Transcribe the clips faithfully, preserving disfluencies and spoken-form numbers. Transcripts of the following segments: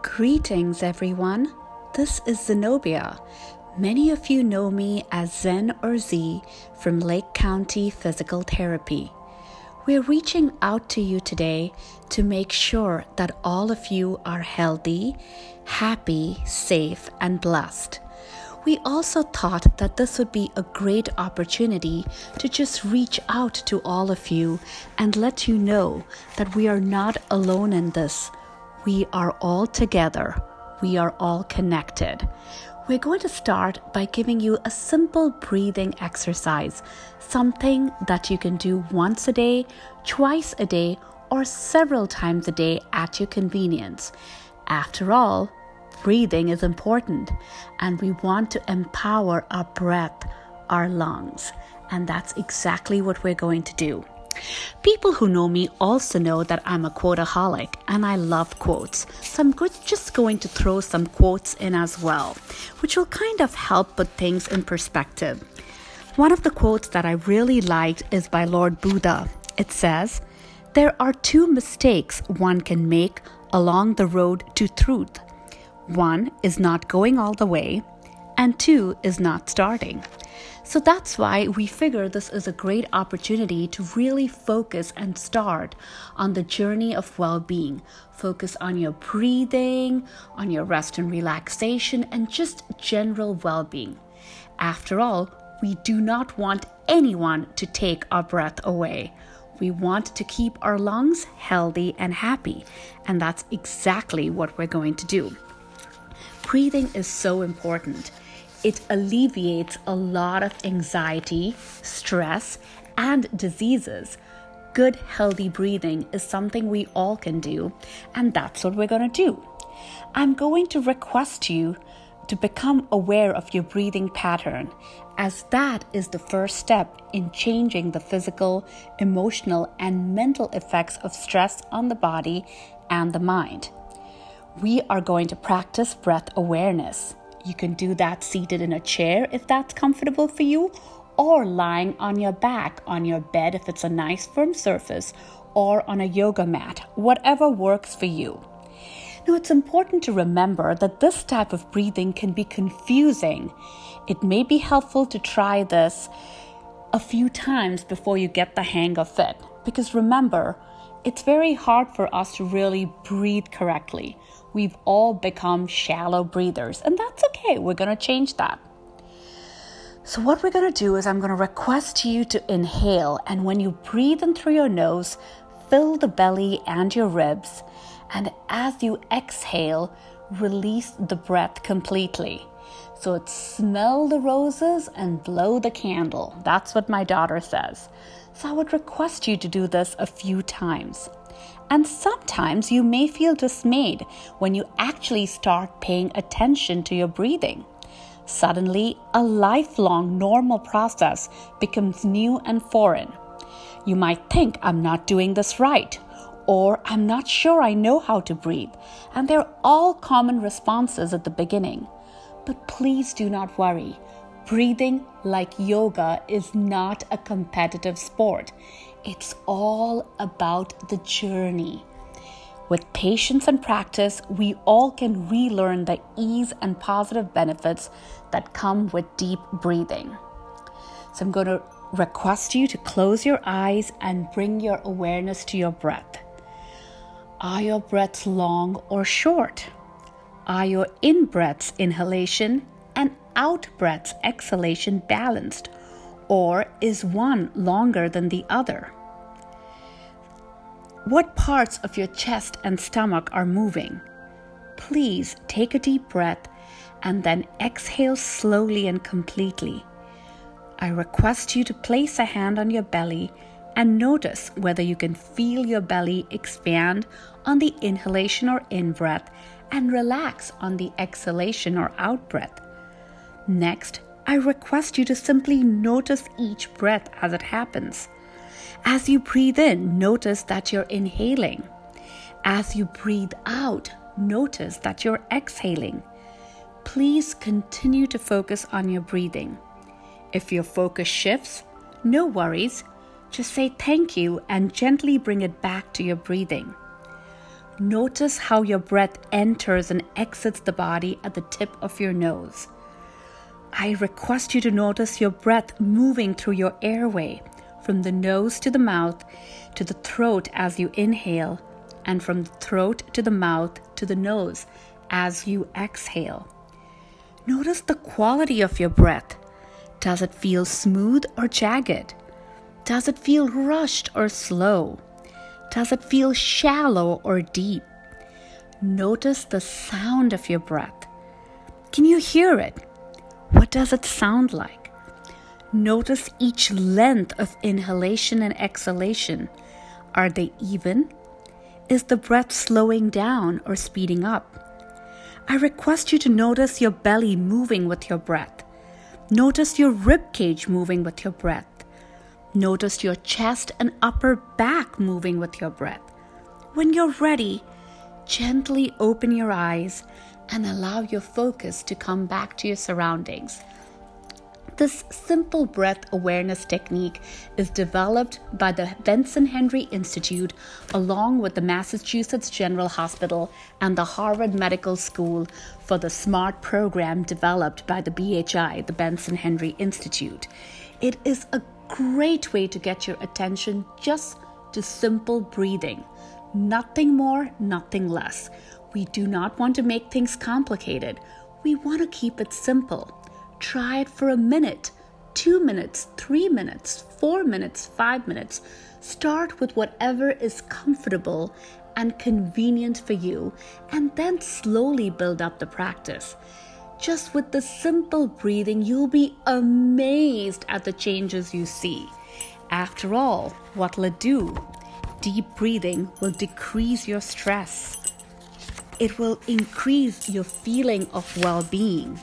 Greetings, everyone. This is Zenobia. Many of you know me as Zen or Z from Lake County Physical Therapy. We're reaching out to you today to make sure that all of you are healthy, happy, safe, and blessed. We also thought that this would be a great opportunity to just reach out to all of you and let you know that we are not alone in this. We are all together. We are all connected. We're going to start by giving you a simple breathing exercise, something that you can do once a day, twice a day, or several times a day at your convenience. After all, breathing is important, and we want to empower our breath, our lungs, and that's exactly what we're going to do. People who know me also know that I'm a quoteaholic and I love quotes. So I'm go- just going to throw some quotes in as well, which will kind of help put things in perspective. One of the quotes that I really liked is by Lord Buddha. It says, "There are two mistakes one can make along the road to truth. One is not going all the way, and two is not starting." So that's why we figure this is a great opportunity to really focus and start on the journey of well-being. Focus on your breathing, on your rest and relaxation, and just general well-being. After all, we do not want anyone to take our breath away. We want to keep our lungs healthy and happy, and that's exactly what we're going to do. Breathing is so important. It alleviates a lot of anxiety, stress, and diseases. Good, healthy breathing is something we all can do, and that's what we're going to do. I'm going to request you to become aware of your breathing pattern, as that is the first step in changing the physical, emotional, and mental effects of stress on the body and the mind. We are going to practice breath awareness. You can do that seated in a chair if that's comfortable for you, or lying on your back on your bed if it's a nice firm surface, or on a yoga mat, whatever works for you. Now, it's important to remember that this type of breathing can be confusing. It may be helpful to try this a few times before you get the hang of it, because remember, it's very hard for us to really breathe correctly. We've all become shallow breathers, and that's okay. We're going to change that. So what we're going to do is I'm going to request you to inhale, and when you breathe in through your nose, fill the belly and your ribs, and as you exhale, release the breath completely. So it's smell the roses and blow the candle. That's what my daughter says. So I would request you to do this a few times. And sometimes you may feel dismayed when you actually start paying attention to your breathing. Suddenly, a lifelong normal process becomes new and foreign. You might think, I'm not doing this right, or I'm not sure I know how to breathe. And they're all common responses at the beginning. But please do not worry. Breathing like yoga is not a competitive sport. It's all about the journey. With patience and practice, we all can relearn the ease and positive benefits that come with deep breathing. So I'm going to request you to close your eyes and bring your awareness to your breath. Are your breaths long or short? Are your in-breaths inhalation and out-breaths exhalation balanced? Or is one longer than the other? What parts of your chest and stomach are moving? Please take a deep breath and then exhale slowly and completely. I request you to place a hand on your belly and notice whether you can feel your belly expand on the inhalation or in-breath and relax on the exhalation or out-breath. Next, I request you to simply notice each breath as it happens. As you breathe in, notice that you're inhaling. As you breathe out, notice that you're exhaling. Please continue to focus on your breathing. If your focus shifts, no worries. Just say thank you and gently bring it back to your breathing. Notice how your breath enters and exits the body at the tip of your nose. I request you to notice your breath moving through your airway, from the nose to the mouth to the throat as you inhale, and from the throat to the mouth to the nose as you exhale. Notice the quality of your breath. Does it feel smooth or jagged? Does it feel rushed or slow? Does it feel shallow or deep? Notice the sound of your breath. Can you hear it? What does it sound like? Notice each length of inhalation and exhalation. Are they even? Is the breath slowing down or speeding up? I request you to notice your belly moving with your breath. Notice your rib cage moving with your breath. Notice your chest and upper back moving with your breath. When you're ready, gently open your eyes and allow your focus to come back to your surroundings. This simple breath awareness technique is developed by the Benson Henry Institute along with the Massachusetts General Hospital and the Harvard Medical School for the SMART program developed by the B H I, the Benson Henry Institute. It is a great way to get your attention just to simple breathing. Nothing more, nothing less. We do not want to make things complicated. We want to keep it simple. Try it for a minute, two minutes, three minutes, four minutes, five minutes. Start with whatever is comfortable and convenient for you, and then slowly build up the practice. Just with the simple breathing, you'll be amazed at the changes you see. After all, what will it do? Deep breathing will decrease your stress. It will increase your feeling of well-being.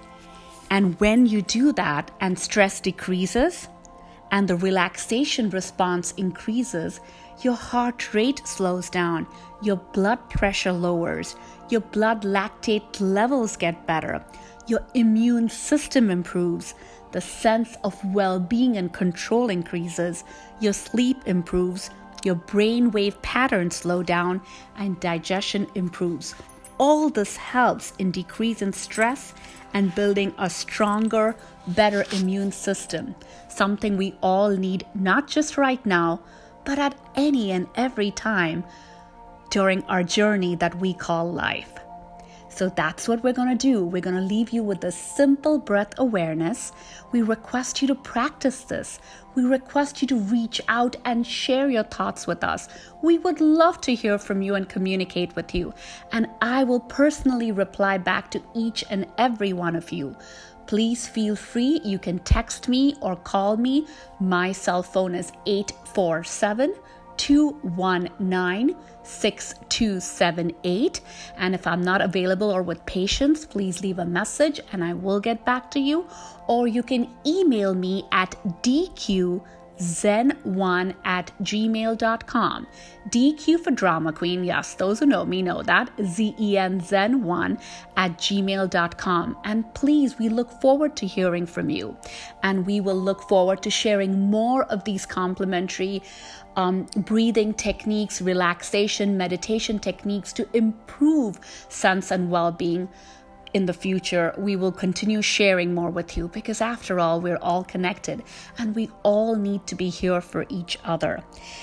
And when you do that and stress decreases and the relaxation response increases, your heart rate slows down, your blood pressure lowers, your blood lactate levels get better, your immune system improves, the sense of well-being and control increases, your sleep improves, your brain wave patterns slow down, and digestion improves. All this helps in decreasing stress and building a stronger, better immune system, something we all need not just right now, but at any and every time during our journey that we call life. So that's what we're going to do. We're going to leave you with this simple breath awareness. We request you to practice this. We request you to reach out and share your thoughts with us. We would love to hear from you and communicate with you. And I will personally reply back to each and every one of you. Please feel free. You can text me or call me. My cell phone is eight four seven, two one nine, six two seven eight. And if I'm not available or with patients, please leave a message and I will get back to you. Or you can email me at d q zen one at gmail dot com. D Q for Drama Queen. Yes, those who know me know that. Z E N zen one at gmail dot com. And please, we look forward to hearing from you. And we will look forward to sharing more of these complimentary um, breathing techniques, relaxation, meditation techniques to improve sense and well-being. In the future, we will continue sharing more with you because after all, we're all connected and we all need to be here for each other.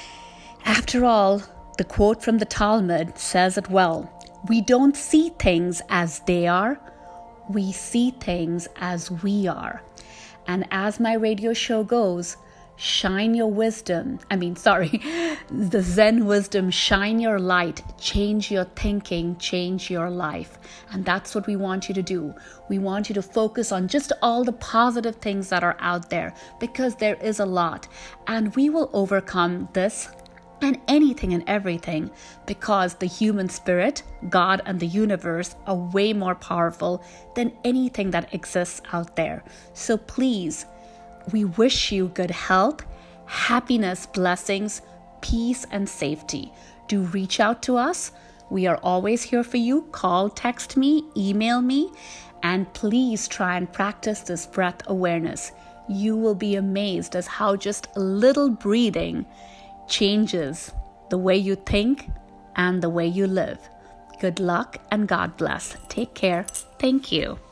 After all, the quote from the Talmud says it well. We don't see things as they are. We see things as we are. And as my radio show goes, shine your wisdom. I mean, sorry, the Zen wisdom, shine your light, change your thinking, change your life. And that's what we want you to do. We want you to focus on just all the positive things that are out there because there is a lot. And we will overcome this and anything and everything because the human spirit, God, and the universe are way more powerful than anything that exists out there. So please, we wish you good health, happiness, blessings, peace, and safety. Do reach out to us. We are always here for you. Call, text me, email me, and please try and practice this breath awareness. You will be amazed as how just a little breathing changes the way you think and the way you live. Good luck and God bless. Take care. Thank you.